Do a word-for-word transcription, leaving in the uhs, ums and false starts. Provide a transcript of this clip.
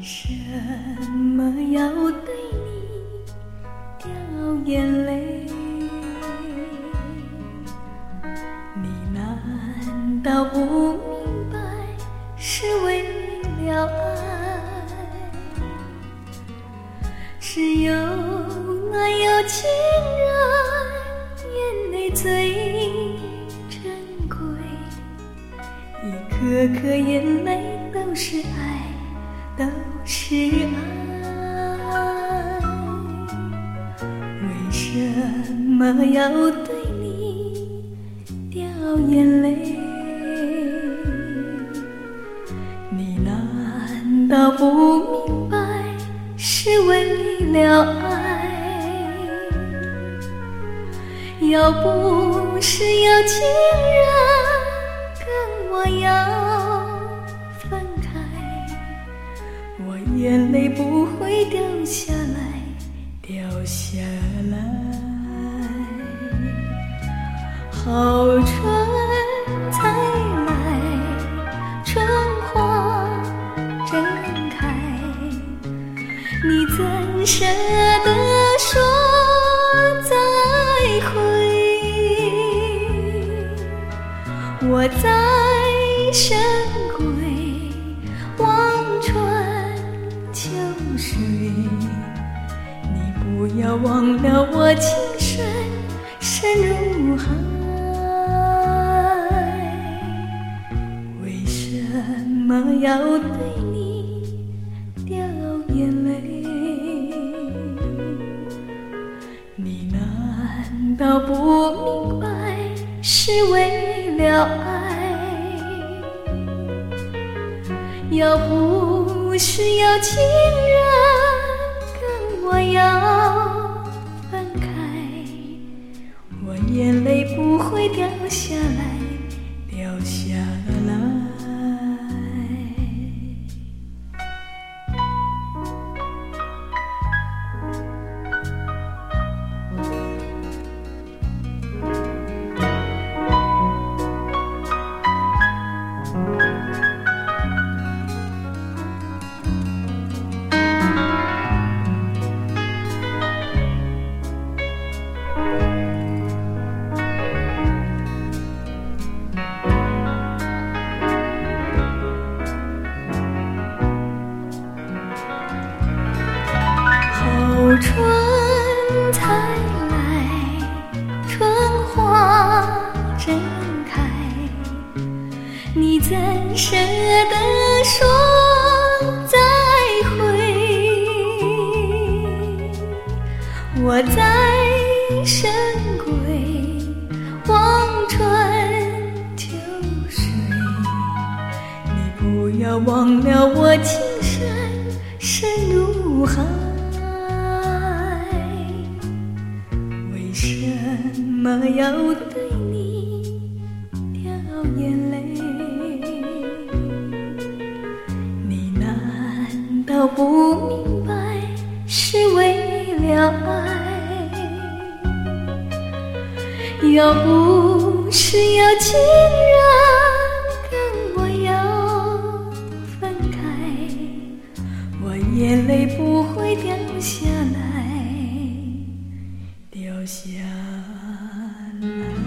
什么要对你掉眼泪？你难道不明白是为了爱？只有那有情人眼泪最珍贵，一颗颗眼泪都是爱，都是爱。为什么要对你掉眼泪？你难道不明白是为了爱？要不是有情人跟我要分开，我眼泪不会掉下来，掉下来。好春才来，春花正开，你怎舍得说再会？我在深闺望穿秋水，你不要忘了我情深深如海。为什么要对你掉眼泪？你难道不明白是为了爱？要不是有情人跟我要分开，我眼泪不会掉下来，掉下来。春才来，春花正开，你怎舍得说再会？我在深闺望穿秋水，你不要忘了我情深深如海。为什么要对你掉眼泪？你难道不明白是为了爱？要不是有情人跟我要分开，我眼泪不会掉下来，掉下来。